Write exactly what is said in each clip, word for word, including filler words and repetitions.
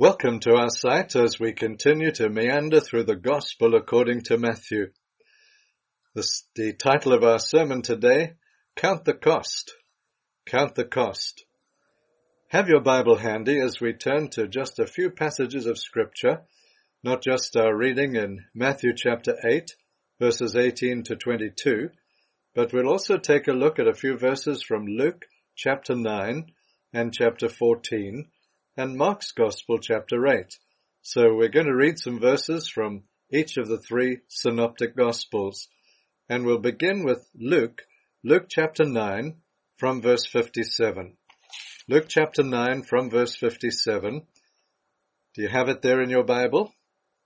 Welcome to our site as we continue to meander through the Gospel according to Matthew. This, the title of our sermon today, Count the Cost. Count the Cost. Have your Bible handy as we turn to just a few passages of Scripture, not just our reading in Matthew chapter eight, verses eighteen to twenty-two, but we'll also take a look at a few verses from Luke chapter nine and chapter fourteen, and Mark's Gospel, chapter eight. So we're going to read some verses from each of the three synoptic Gospels. And we'll begin with Luke, Luke chapter nine, from verse fifty-seven. Luke chapter nine, from verse fifty-seven. Do you have it there in your Bible?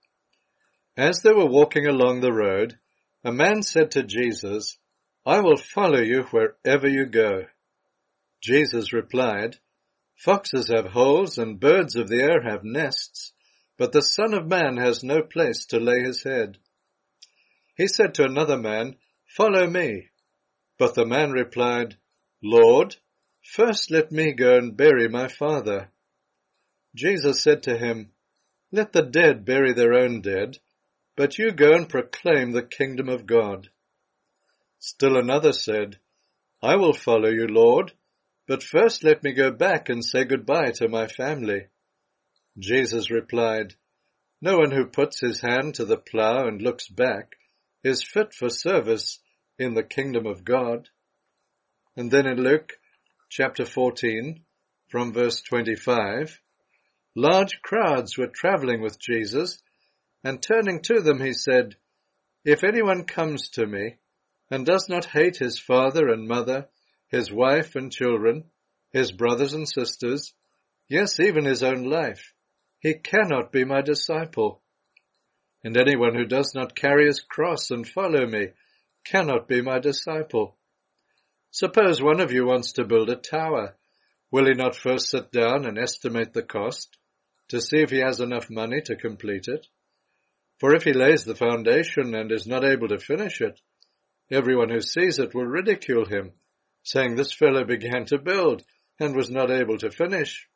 As they were walking along the road, a man said to Jesus, "I will follow you wherever you go." Jesus replied, "Foxes have holes and birds of the air have nests, but the Son of Man has no place to lay his head." He said to another man, "Follow me." But the man replied, "Lord, first let me go and bury my father." Jesus said to him, "Let the dead bury their own dead, but you go and proclaim the kingdom of God." Still another said, "I will follow you, Lord, but first let me go back and say goodbye to my family." Jesus replied, "No one who puts his hand to the plough and looks back is fit for service in the kingdom of God." And then in Luke chapter fourteen, from verse twenty-five, large crowds were traveling with Jesus, and turning to them he said, "If anyone comes to me and does not hate his father and mother, his wife and children, his brothers and sisters, yes, even his own life, he cannot be my disciple. And anyone who does not carry his cross and follow me cannot be my disciple. Suppose one of you wants to build a tower. Will he not first sit down and estimate the cost to see if he has enough money to complete it? For if he lays the foundation and is not able to finish it, everyone who sees it will ridicule him, saying, 'This fellow began to build and was not able to finish.'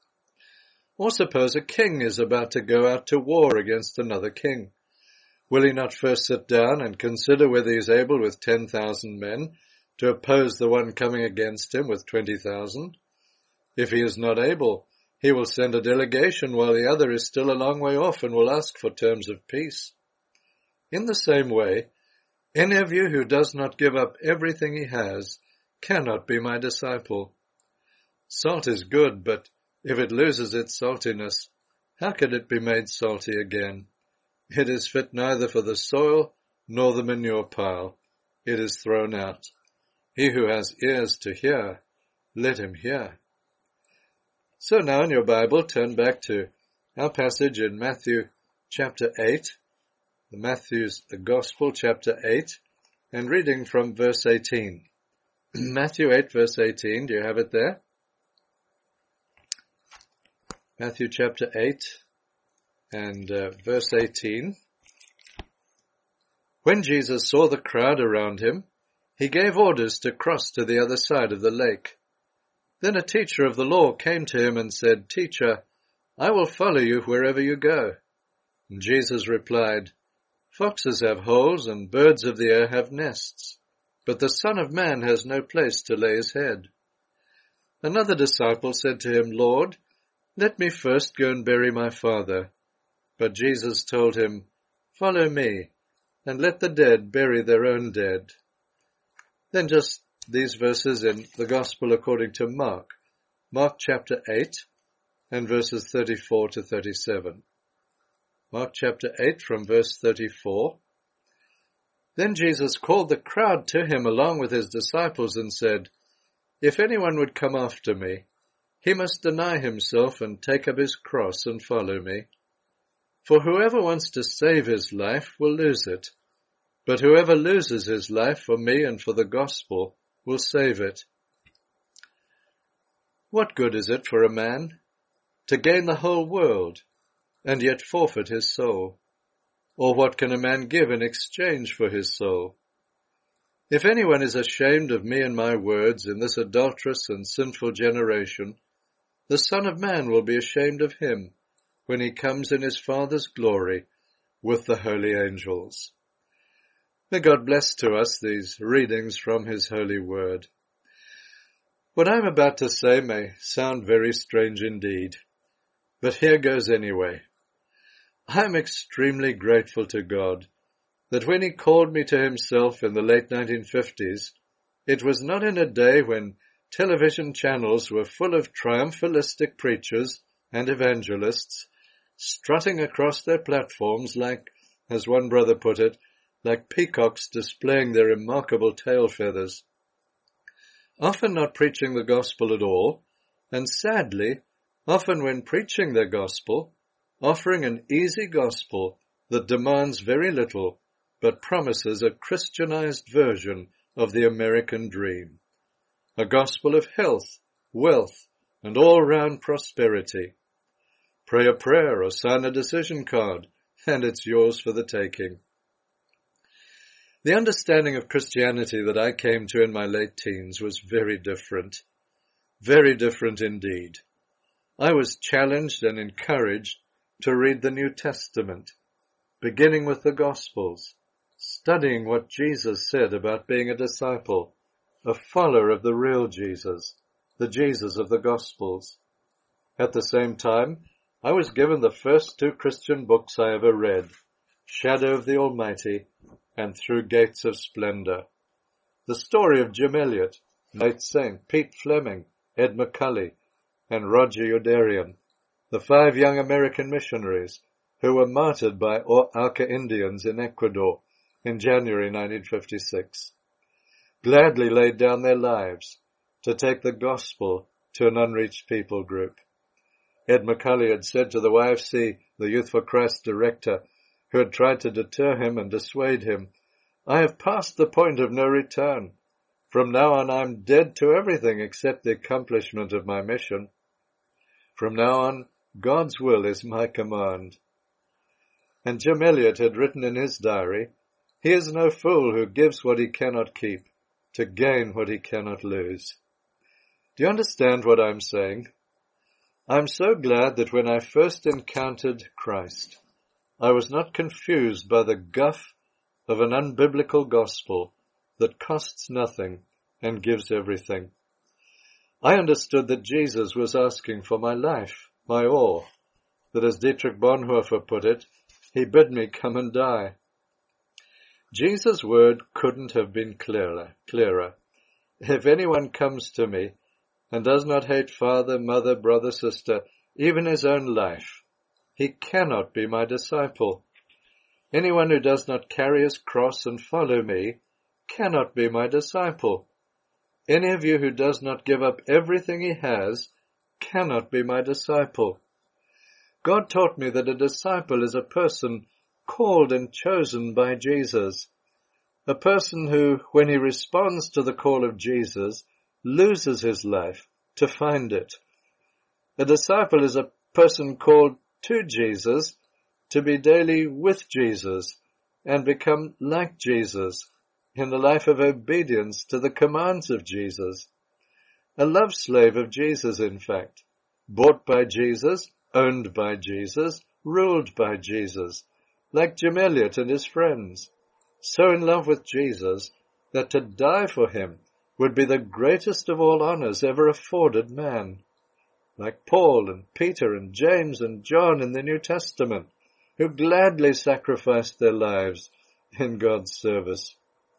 Or suppose a king is about to go out to war against another king. Will he not first sit down and consider whether he is able with ten thousand men to oppose the one coming against him with twenty thousand? If he is not able, he will send a delegation while the other is still a long way off and will ask for terms of peace. In the same way, any of you who does not give up everything he has cannot be my disciple. Salt is good, but if it loses its saltiness, how can it be made salty again? It is fit neither for the soil nor the manure pile. It is thrown out. He who has ears to hear, let him hear." So now in your Bible, turn back to our passage in Matthew chapter eight, Matthew's the Gospel, chapter eight, and reading from verse eighteen. Matthew eight, verse eighteen, do you have it there? Matthew chapter eight and uh, verse eighteen. When Jesus saw the crowd around him, he gave orders to cross to the other side of the lake. Then a teacher of the law came to him and said, "Teacher, I will follow you wherever you go." And Jesus replied, "Foxes have holes and birds of the air have nests, but the Son of Man has no place to lay his head." Another disciple said to him, "Lord, let me first go and bury my father." But Jesus told him, "Follow me, and let the dead bury their own dead." Then just these verses in the Gospel according to Mark, Mark chapter eight and verses thirty-four to thirty-seven. Mark chapter eight from verse thirty-four. Then Jesus called the crowd to him along with his disciples and said, "If anyone would come after me, he must deny himself and take up his cross and follow me. For whoever wants to save his life will lose it, but whoever loses his life for me and for the gospel will save it. What good is it for a man to gain the whole world and yet forfeit his soul? Or what can a man give in exchange for his soul? If anyone is ashamed of me and my words in this adulterous and sinful generation, the Son of Man will be ashamed of him when he comes in his Father's glory with the holy angels. May God bless to us these readings from his holy word. What I'm about to say may sound very strange indeed, but here goes anyway. I'm extremely grateful to God that when he called me to himself in the late nineteen fifties, it was not in a day when television channels were full of triumphalistic preachers and evangelists strutting across their platforms like, as one brother put it, like peacocks displaying their remarkable tail feathers, often not preaching the gospel at all, and sadly, often when preaching their gospel, offering an easy gospel that demands very little, but promises a Christianized version of the American dream. A gospel of health, wealth, and all-round prosperity. Pray a prayer or sign a decision card, and it's yours for the taking. The understanding of Christianity that I came to in my late teens was very different. Very different indeed. I was challenged and encouraged to read the New Testament, beginning with the Gospels, studying what Jesus said about being a disciple, a follower of the real Jesus, the Jesus of the Gospels. At the same time, I was given the first two Christian books I ever read, Shadow of the Almighty and Through Gates of Splendor. The story of Jim Elliot, Nate Saint, Pete Fleming, Ed McCully, and Roger Youderian, the five young American missionaries who were martyred by Auca Indians in Ecuador in January nineteen fifty-six, gladly laid down their lives to take the gospel to an unreached people group. Ed McCully had said to the Y F C, the Youth for Christ director, who had tried to deter him and dissuade him, "I have passed the point of no return. From now on I'm dead to everything except the accomplishment of my mission. From now on, God's will is my command." And Jim Elliot had written in his diary, "He is no fool who gives what he cannot keep, to gain what he cannot lose." Do you understand what I'm saying? I'm so glad that when I first encountered Christ, I was not confused by the guff of an unbiblical gospel that costs nothing and gives everything. I understood that Jesus was asking for my life, my all, that as Dietrich Bonhoeffer put it, he bid me come and die. Jesus' word couldn't have been clearer, clearer. If anyone comes to me and does not hate father, mother, brother, sister, even his own life, he cannot be my disciple. Anyone who does not carry his cross and follow me cannot be my disciple. Any of you who does not give up everything he has cannot be my disciple. God taught me that a disciple is a person called and chosen by Jesus, a person who, when he responds to the call of Jesus, loses his life to find it. A disciple is a person called to Jesus to be daily with Jesus and become like Jesus in the life of obedience to the commands of Jesus. A love slave of Jesus, in fact, bought by Jesus, owned by Jesus, ruled by Jesus, like Jim Elliot and his friends, so in love with Jesus that to die for him would be the greatest of all honors ever afforded man, like Paul and Peter and James and John in the New Testament, who gladly sacrificed their lives in God's service.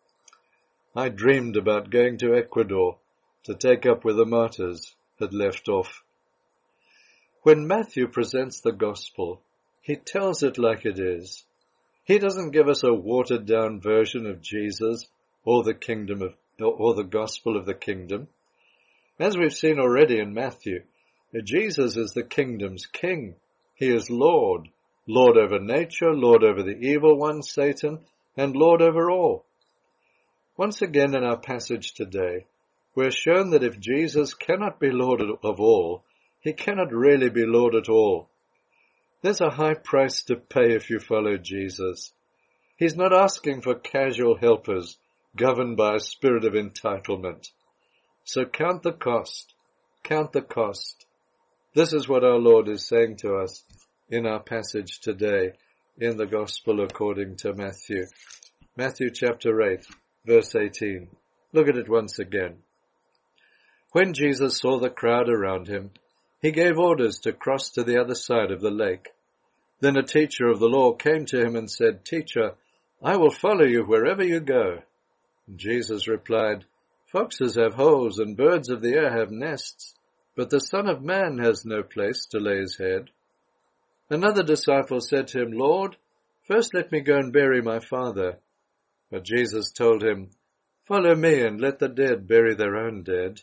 I dreamed about going to Ecuador to take up where the martyrs had left off. When Matthew presents the gospel, he tells it like it is. He doesn't give us a watered-down version of Jesus or the kingdom of, or the gospel of the kingdom. As we've seen already in Matthew, Jesus is the kingdom's king. He is Lord, Lord over nature, Lord over the evil one, Satan, and Lord over all. Once again in our passage today, we're shown that if Jesus cannot be Lord of all, he cannot really be Lord at all. There's a high price to pay if you follow Jesus. He's not asking for casual helpers governed by a spirit of entitlement. So count the cost. Count the cost. This is what our Lord is saying to us in our passage today in the Gospel according to Matthew. Matthew chapter eight, verse eighteen. Look at it once again. When Jesus saw the crowd around him, he gave orders to cross to the other side of the lake. Then a teacher of the law came to him and said, "Teacher, I will follow you wherever you go." And Jesus replied, "Foxes have holes and birds of the air have nests, but the Son of Man has no place to lay his head." Another disciple said to him, "Lord, first let me go and bury my father." But Jesus told him, "Follow me and let the dead bury their own dead."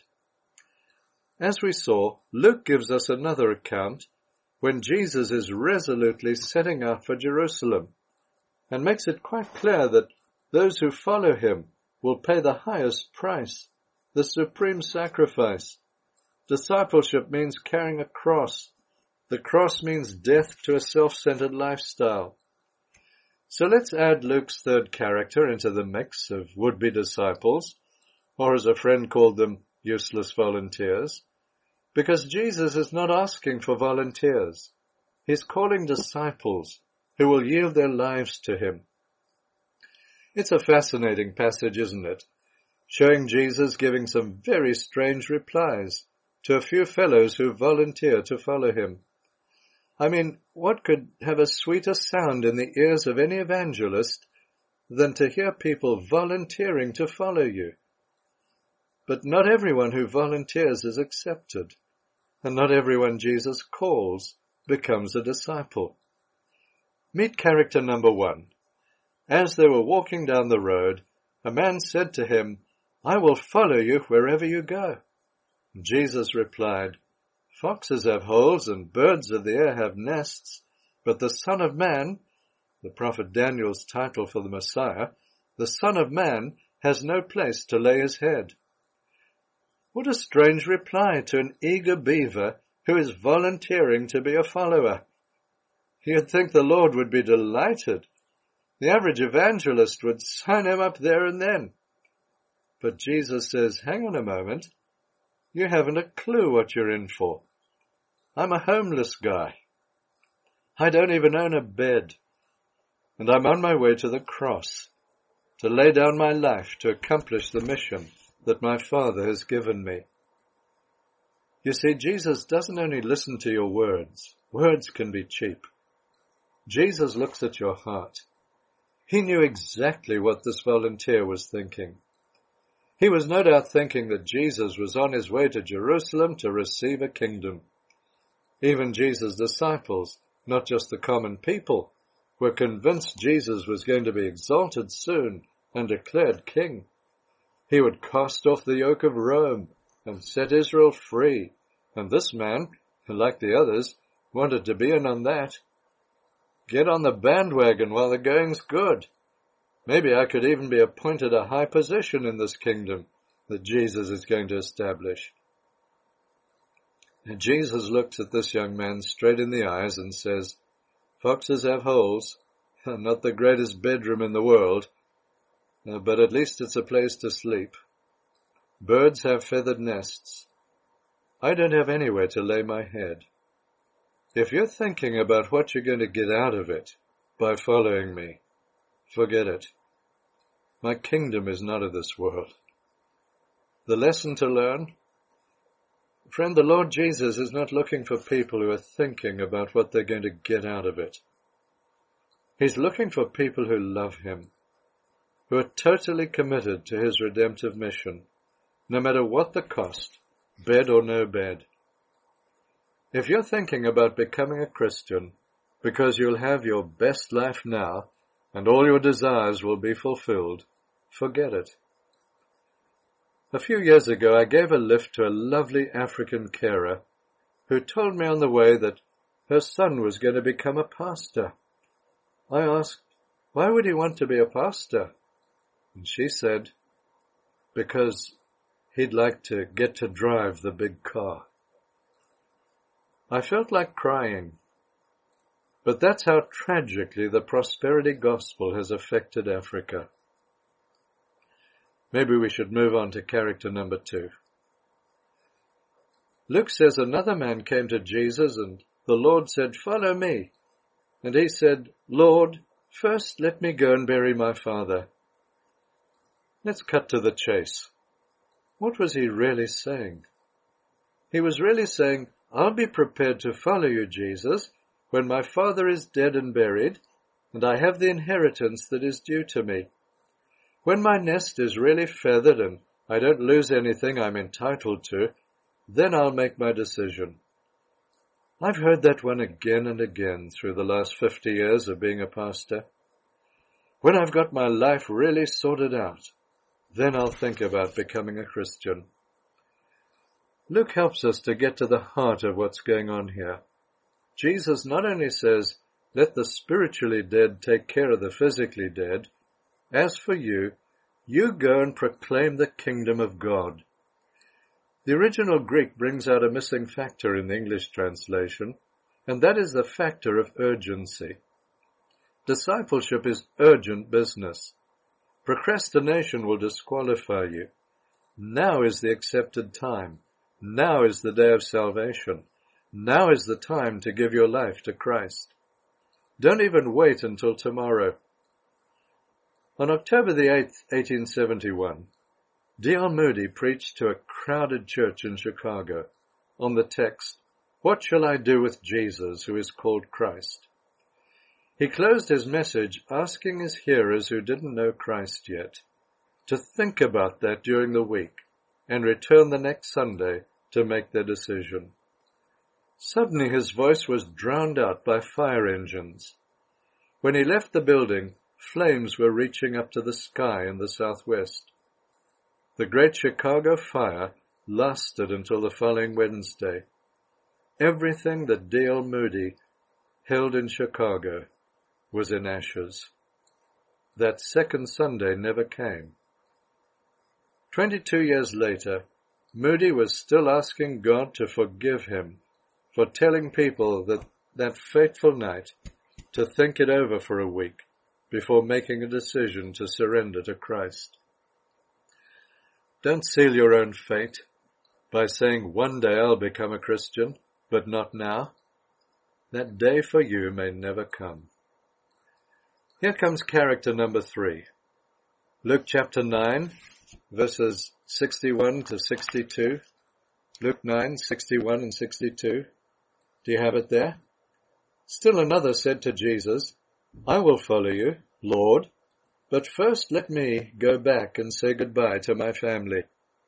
As we saw, Luke gives us another account when Jesus is resolutely setting out for Jerusalem and makes it quite clear that those who follow him will pay the highest price, the supreme sacrifice. Discipleship means carrying a cross. The cross means death to a self-centered lifestyle. So let's add Luke's third character into the mix of would-be disciples, or as a friend called them, useless volunteers, because Jesus is not asking for volunteers. He's calling disciples who will yield their lives to him. It's a fascinating passage, isn't it? Showing Jesus giving some very strange replies to a few fellows who volunteer to follow him. I mean, what could have a sweeter sound in the ears of any evangelist than to hear people volunteering to follow you? But not everyone who volunteers is accepted, and not everyone Jesus calls becomes a disciple. Meet character number one. As they were walking down the road, a man said to him, "I will follow you wherever you go." Jesus replied, "Foxes have holes and birds of the air have nests, but the Son of Man," the prophet Daniel's title for the Messiah, "the Son of Man has no place to lay his head." What a strange reply to an eager beaver who is volunteering to be a follower. You'd think the Lord would be delighted. The average evangelist would sign him up there and then. But Jesus says, "Hang on a moment. You haven't a clue what you're in for. I'm a homeless guy. I don't even own a bed. And I'm on my way to the cross to lay down my life to accomplish the mission that my Father has given me." You see, Jesus doesn't only listen to your words. Words can be cheap. Jesus looks at your heart. He knew exactly what this volunteer was thinking. He was no doubt thinking that Jesus was on his way to Jerusalem to receive a kingdom. Even Jesus' disciples, not just the common people, were convinced Jesus was going to be exalted soon and declared king. He would cast off the yoke of Rome and set Israel free, and this man, like the others, wanted to be in on that. Get on the bandwagon while the going's good. Maybe I could even be appointed a high position in this kingdom that Jesus is going to establish. And Jesus looks at this young man straight in the eyes and says, "Foxes have holes, not the greatest bedroom in the world, but at least it's a place to sleep. Birds have feathered nests. I don't have anywhere to lay my head. If you're thinking about what you're going to get out of it by following me, forget it. My kingdom is not of this world." The lesson to learn? Friend, the Lord Jesus is not looking for people who are thinking about what they're going to get out of it. He's looking for people who love him, who are totally committed to his redemptive mission, no matter what the cost, bed or no bed. If you're thinking about becoming a Christian because you'll have your best life now and all your desires will be fulfilled, forget it. A few years ago, I gave a lift to a lovely African carer who told me on the way that her son was going to become a pastor. I asked, "Why would he want to be a pastor?" And she said, "Because he'd like to get to drive the big car." I felt like crying. But that's how tragically the prosperity gospel has affected Africa. Maybe we should move on to character number two. Luke says another man came to Jesus and the Lord said, "Follow me." And he said, "Lord, first let me go and bury my father." Let's cut to the chase. What was he really saying? He was really saying, I'll be prepared to follow you, Jesus, when my father is dead and buried, and I have the inheritance that is due to me. When my nest is really feathered and I don't lose anything I'm entitled to, then I'll make my decision. I've heard that one again and again through the last fifty years of being a pastor. When I've got my life really sorted out, then I'll think about becoming a Christian. Luke helps us to get to the heart of what's going on here. Jesus not only says, let the spiritually dead take care of the physically dead. As for you, you go and proclaim the kingdom of God. The original Greek brings out a missing factor in the English translation, and that is the factor of urgency. Discipleship is urgent business. Procrastination will disqualify you. Now is the accepted time. Now is the day of salvation. Now is the time to give your life to Christ. Don't even wait until tomorrow. On October the eighth, eighteen seventy-one, D L Moody preached to a crowded church in Chicago on the text, "What shall I do with Jesus, who is called Christ?" He closed his message asking his hearers who didn't know Christ yet to think about that during the week and return the next Sunday to make their decision. Suddenly his voice was drowned out by fire engines. When he left the building, flames were reaching up to the sky in the southwest. The great Chicago fire lasted until the following Wednesday. Everything that D L Moody held in Chicago was in ashes. That second Sunday never came. Twenty-two years later, Moody was still asking God to forgive him for telling people that that fateful night to think it over for a week before making a decision to surrender to Christ. Don't seal your own fate by saying, one day I'll become a Christian, but not now. That day for you may never come. Here comes character number three. Luke chapter nine, verses sixty-one to sixty-two. Luke nine, sixty-one and sixty-two. Do you have it there? Still another said to Jesus, I will follow you, Lord, but first let me go back and say goodbye to my family.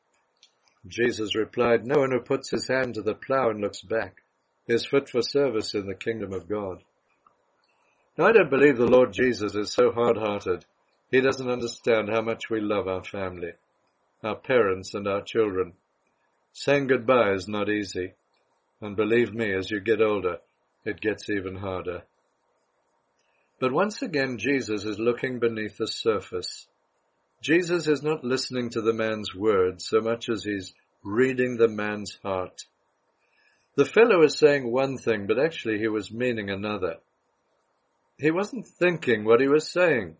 Jesus replied, no one who puts his hand to the plow and looks back is fit for service in the kingdom of God. Now, I don't believe the Lord Jesus is so hard-hearted. He doesn't understand how much we love our family, our parents and our children. Saying goodbye is not easy. And believe me, as you get older, it gets even harder. But once again, Jesus is looking beneath the surface. Jesus is not listening to the man's words so much as he's reading the man's heart. The fellow is saying one thing, but actually he was meaning another. He wasn't thinking what he was saying.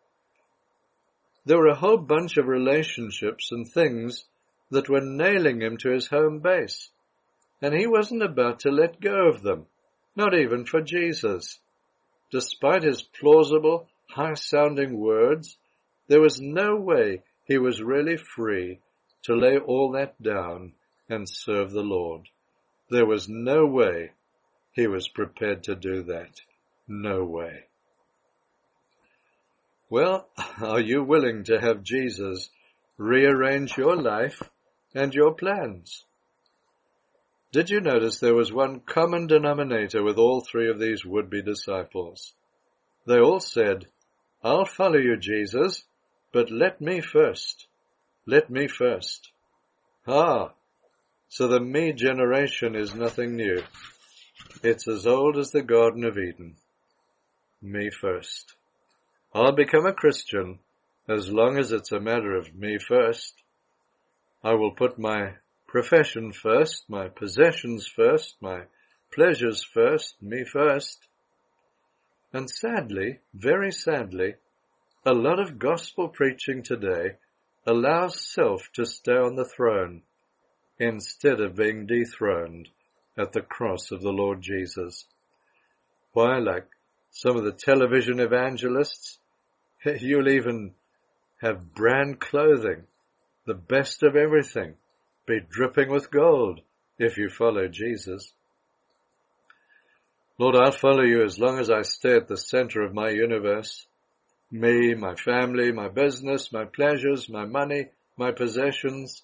There were a whole bunch of relationships and things that were nailing him to his home base, and he wasn't about to let go of them, not even for Jesus. Despite his plausible, high-sounding words, there was no way he was really free to lay all that down and serve the Lord. There was no way he was prepared to do that. No way. Well, are you willing to have Jesus rearrange your life and your plans? Did you notice there was one common denominator with all three of these would-be disciples? They all said, I'll follow you, Jesus, but let me first. Let me first. Ah, so the me generation is nothing new. It's as old as the Garden of Eden. Me first. I'll become a Christian as long as it's a matter of me first. I will put my profession first, my possessions first, my pleasures first, me first. And sadly, very sadly, a lot of gospel preaching today allows self to stay on the throne instead of being dethroned at the cross of the Lord Jesus. Why, like some of the television evangelists, you'll even have brand clothing, the best of everything, be dripping with gold if you follow Jesus. Lord, I'll follow you as long as I stay at the center of my universe. Me, my family, my business, my pleasures, my money, my possessions.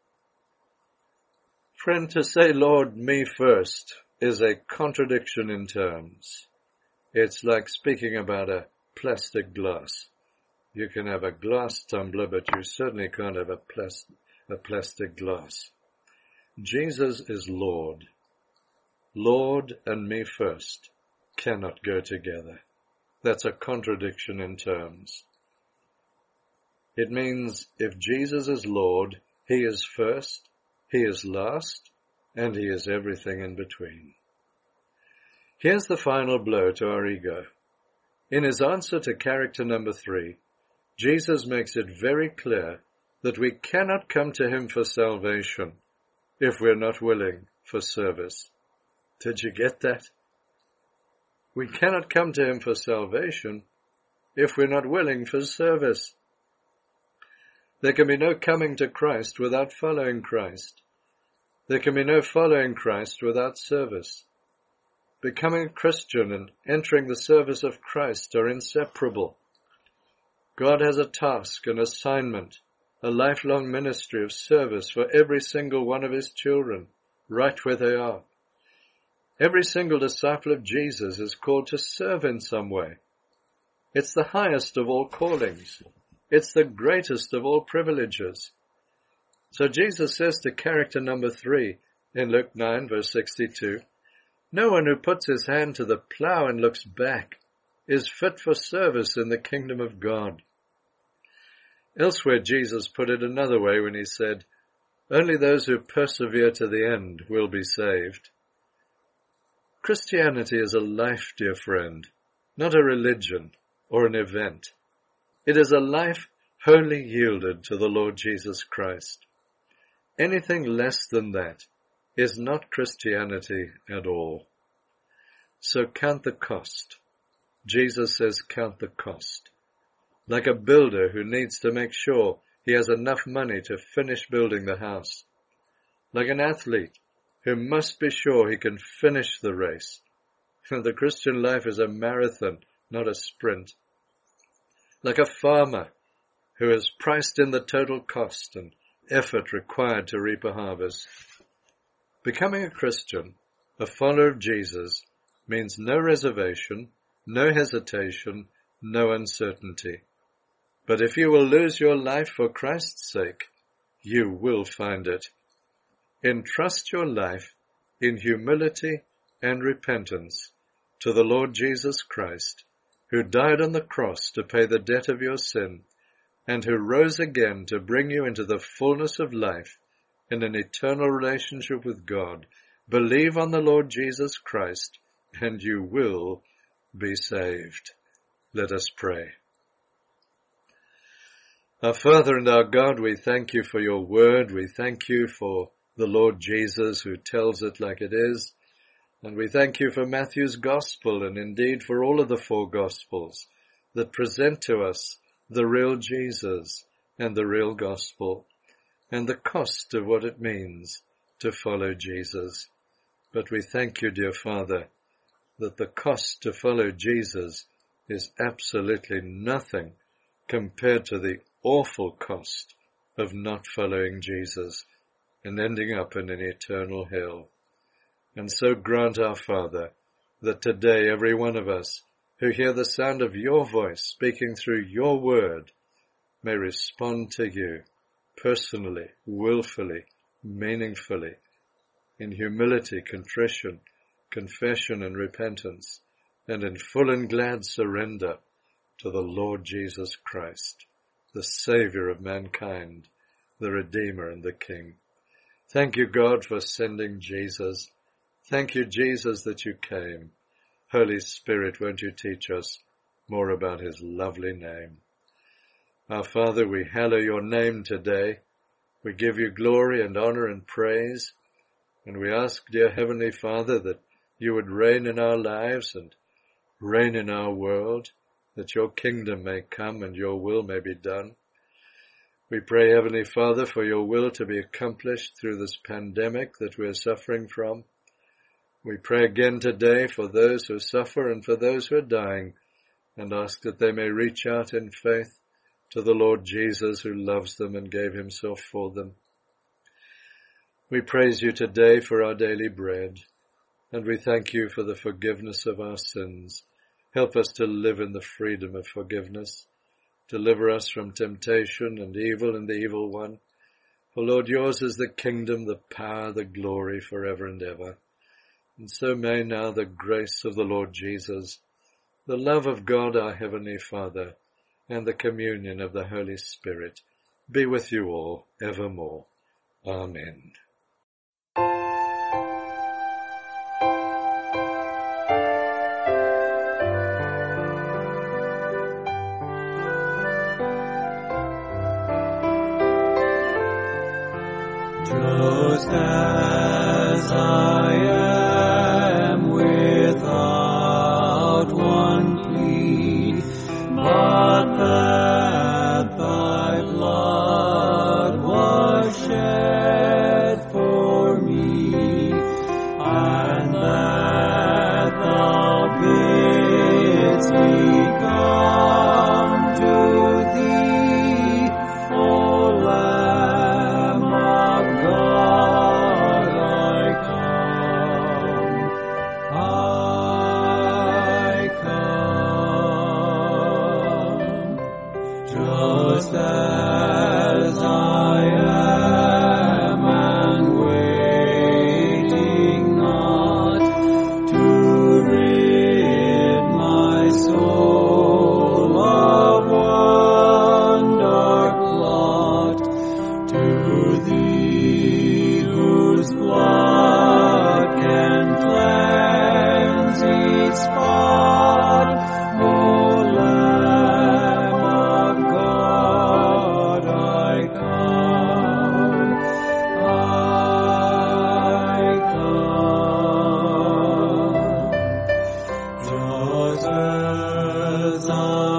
Friend, to say, Lord, me first, is a contradiction in terms. It's like speaking about a plastic glass. You can have a glass tumbler, but you certainly can't have a, plas- a plastic glass. Jesus is Lord. Lord and me first cannot go together. That's a contradiction in terms. It means if Jesus is Lord, he is first, he is last, and he is everything in between. Here's the final blow to our ego. In his answer to character number three, Jesus makes it very clear that we cannot come to him for salvation if we're not willing for service. Did you get that? We cannot come to him for salvation if we're not willing for service. There can be no coming to Christ without following Christ. There can be no following Christ without service. Becoming a Christian and entering the service of Christ are inseparable. God has a task, an assignment, a lifelong ministry of service for every single one of his children, right where they are. Every single disciple of Jesus is called to serve in some way. It's the highest of all callings. It's the greatest of all privileges. So Jesus says to character number three in Luke nine verse sixty-two, no one who puts his hand to the plow and looks back is fit for service in the kingdom of God. Elsewhere Jesus put it another way when he said, only those who persevere to the end will be saved. Christianity is a life, dear friend, not a religion or an event. It is a life wholly yielded to the Lord Jesus Christ. Anything less than that is not Christianity at all. So count the cost. Jesus says count the cost. Like a builder who needs to make sure he has enough money to finish building the house. Like an athlete who must be sure he can finish the race. The Christian life is a marathon, not a sprint. Like a farmer who has priced in the total cost and effort required to reap a harvest. Becoming a Christian, a follower of Jesus, means no reservation, no hesitation, no uncertainty. But if you will lose your life for Christ's sake, you will find it. Entrust your life in humility and repentance to the Lord Jesus Christ, who died on the cross to pay the debt of your sin, and who rose again to bring you into the fullness of life in an eternal relationship with God. Believe on the Lord Jesus Christ, and you will be saved. Let us pray. Our Father and our God, we thank you for your word. We thank you for the Lord Jesus who tells it like it is. And we thank you for Matthew's gospel and indeed for all of the four gospels that present to us the real Jesus and the real gospel and the cost of what it means to follow Jesus. But we thank you, dear Father, that the cost to follow Jesus is absolutely nothing compared to the awful cost of not following Jesus and ending up in an eternal hell. And so grant, our Father, that today every one of us who hear the sound of your voice speaking through your word may respond to you personally, willfully, meaningfully, in humility, contrition, confession and repentance, and in full and glad surrender to the Lord Jesus Christ, the Saviour of mankind, the Redeemer and the King. Thank you, God, for sending Jesus. Thank you, Jesus, that you came. Holy Spirit, won't you teach us more about his lovely name? Our Father, we hallow your name today. We give you glory and honor and praise. And we ask, dear Heavenly Father, that you would reign in our lives and reign in our world, that your kingdom may come and your will may be done. We pray, Heavenly Father, for your will to be accomplished through this pandemic that we are suffering from. We pray again today for those who suffer and for those who are dying, and ask that they may reach out in faith to the Lord Jesus, who loves them and gave himself for them. We praise you today for our daily bread, and we thank you for the forgiveness of our sins. Help us to live in the freedom of forgiveness. Deliver us from temptation and evil and the evil one. For Lord, yours is the kingdom, the power, the glory forever and ever. And so may now the grace of the Lord Jesus, the love of God our Heavenly Father, and the communion of the Holy Spirit be with you all evermore. Amen. Just as I am without one plea, but that thy blood was shed for me, and that thou bidst me come to thee, O Lamb of God, I come, I come, just as I am, and waiting not to rid my soul of one dark blot, to thee whose blood can cleanse each spot, O Lamb of God, I come, I come, just as I